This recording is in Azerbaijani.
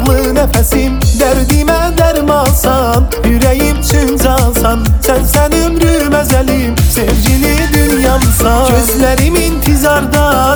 ruhlu nəfəsim, dərdimə dərmansan, ürəyim üçün cansan, sənsən ömrüm əzəlim, sevgili dünyamsan. Gözlərim intizarda,